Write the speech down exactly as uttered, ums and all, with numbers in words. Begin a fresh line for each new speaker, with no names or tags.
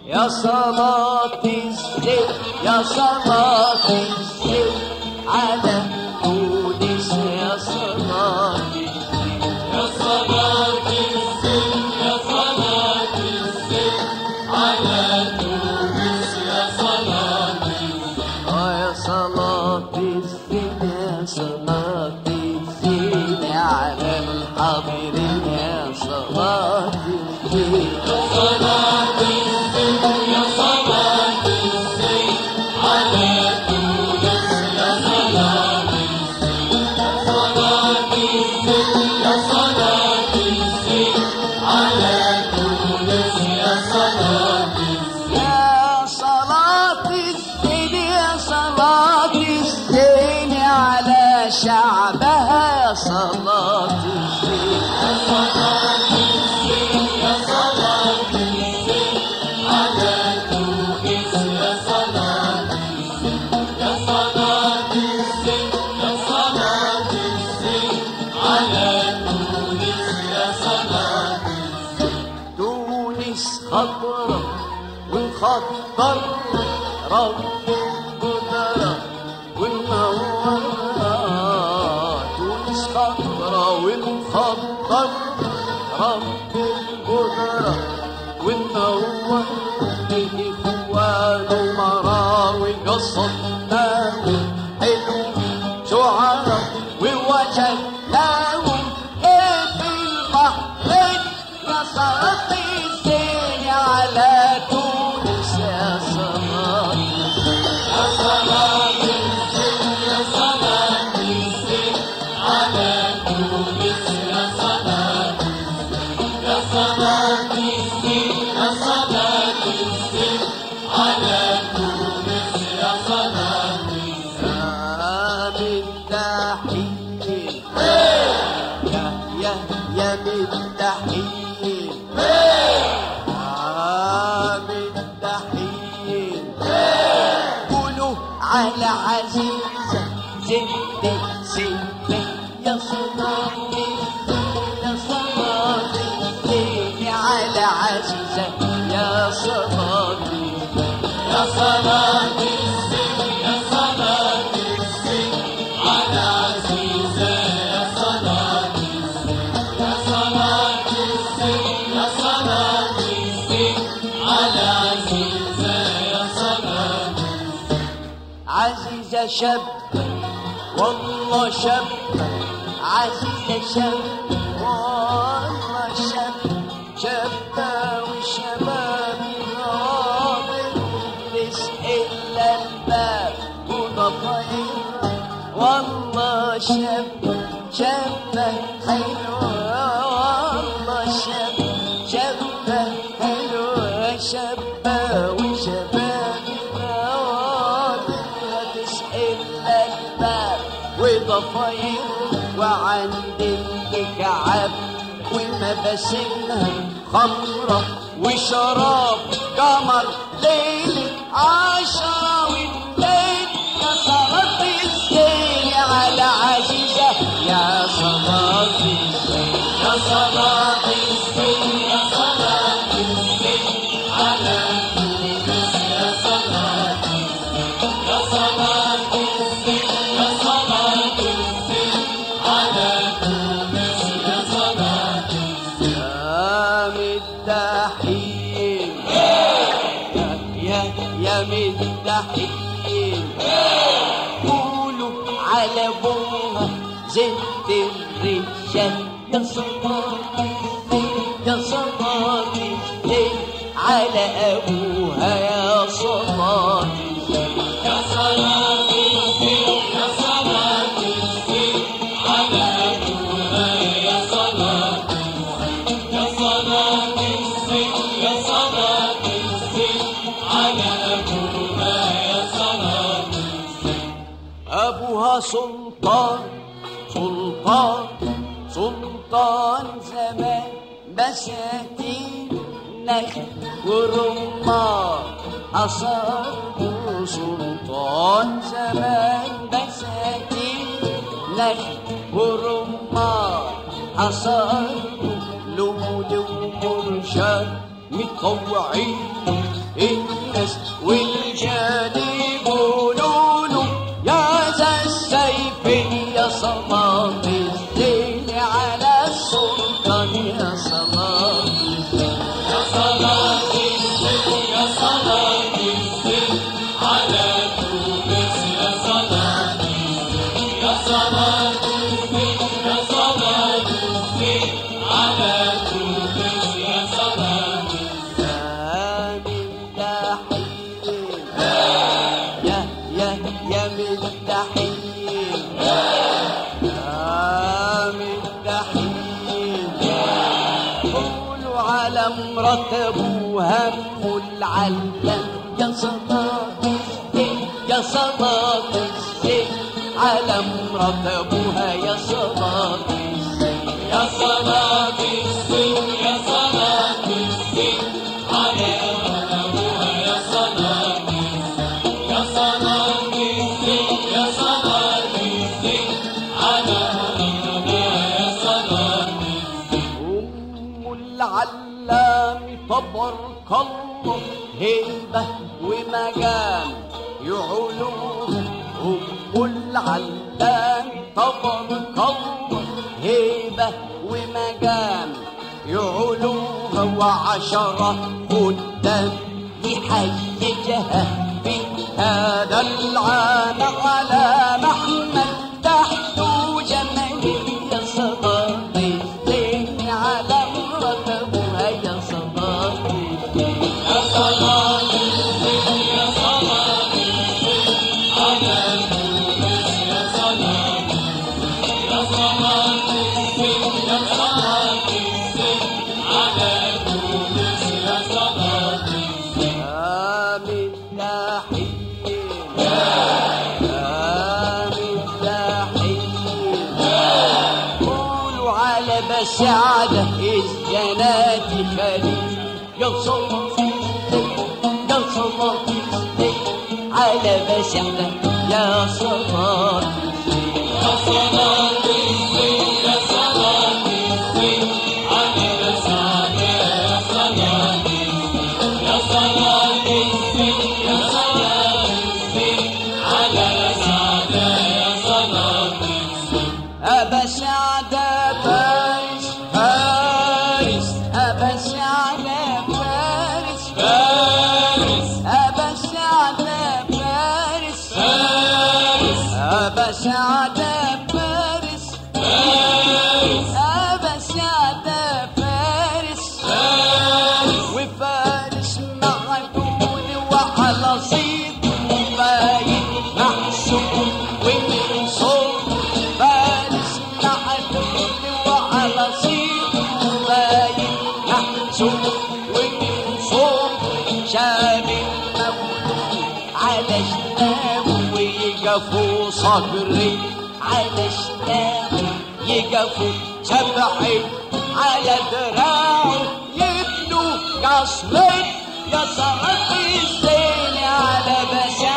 يا صلاة الزين يا صلاة الزين على تونس يا صلاة الزين
يا صلاة الزين يا صلاة الزين على تونس يا صلاة الزين
يا صلاة الزين يا صلاة الزين على الحاضرين يا صلاة الزين
يا صلاة الزين يا صلاة الزين على تونس يا صلاة الزين يا صلاة الزين على تونس يا صلاة الزين
يا صلاة الزين يا صلاة الزين على شعبها يا صلاة الزين
يا صلاة الزين يا صلاة الزين على تونس يا صلاة الزين يا صلاة الزين يا صلاة الزين على تونس يا صلاة
تونس خضرة والخضر رب القدرة والنورة تونس خضرة والخضر رب القدرة والنورة إخوان مراوي قصدناهم حلو شعراء ووجدناهم إيه في البحرين يا صلاة الزين على تونس يا صلاة
يا صلاة الزين يا صلاة الزين على تونس يا صلاة يا صلاة الزين يا صلاة الزين على تونس يا صلاة
يا مدحين يا يا يا مدحين يا مدحين قولوا على عزيزة زند سنة يا صلاة يا صلاة الزين على عزيزة يا صلاة
يا صلاة الزين يا صلاة الزين على عزيزة يا صلاة الزين يا صلاة الزين يا صلاة الزين على عزيزة يا صلاة
عزيزة شاب والله شاب عزيزة شاب والله شاب شابة والشباب راضي رزق إلا الباب وضفاير والله شاب شابة حلوة والله شاب شابة حلوة شابة وشباب راضي رزق إلا الباب وضفاير وعند الكعب ومباسمها خمرة وشراب قمر ليلة عشرة والليل يا صلاة الزين على عزيزة يا صلاة الزين
يا صلاة الزين يا صلاة الزين على تونس يا صلاة يا صلاة الزين يا صلاة الزين على تونس يا صلاة
يا مدحين يا يا مدحين قولوا على ابوها زند الرجال يا صلاة الزين يا صلاة الزين على ابوها يا صلاة الزين
يا صلاة الزين يا صلاة الزين على أبوها يا صلاة يا صلاة الزين يا صلاة الزين على أبوها يا صلاة
ابوها سلطان سلطان سلطان زمان بساتين نخل ورمان أصابه سلطان زمان بساتين نخل ورمان أصابه لولو مرشد متطوعين الناس والجان يقولوا له يا ذا السيف يا صلاة الدين على السلطان يا صلاة الدين
يا صلاة الدين يا صلاة الدين على تونس يا صلاة الدين يا صلاة الدين يا صلاة الدين على تونس يا صلاة
يا يا يا مدحين يا مدحين قولوا على مرات ابوها ام العلم يا صلاة الدين يا صلاة الدين على مرات ابوها يا صلاة الدين
يا صلاة الدين يا صلاة الدين على أبوها يا صلاة الدين يا صلاة الدين يا صلاة الدين على أبوها يا صلاة الدين
أم العلام تبارك الله هيبة ومجال يعلوها أم العلام تبارك الله هيبة ومجال يعلوها وعشرة قدام يحيجها في هذا العام على محمد تحت جمالي يا صلاة الدين على مرتبها يا صلاة الدين
يا صلاة الدين يا صلاة الدين على تونس يا صلاة الدين يا صلاة الدين يا صلاة الدين على تونس يا صلاة الدين
يا مداحين يا مداحين قولوا على بسعادة الجنات خليل يا صلاة يا صلاة على بسعادة يا صلاة
يا صلاة الدين يا صلاة الدين على سعادة يا صلاة الدين يا صلاة الدين يا صلاة الدين على سعادة يا صلاة الدين
أبا سعادة فارس فارس أبا سعادة فارس
فارس
أبا سعادة فارس
فارس
أبا سعادة فارس
فارس
أبا سعادة فارس
فارس
وفارس مع دون وعلى صيد وباين محسوب ومن صوت فارس مع دون وعلى صيد وباين محسوب ومن صوت شاب مولود على جنابه ويقفوا صبري على جنابه يقفوا سبعي على دراعه يبنوا قصرين يا صلاة الدين على بشر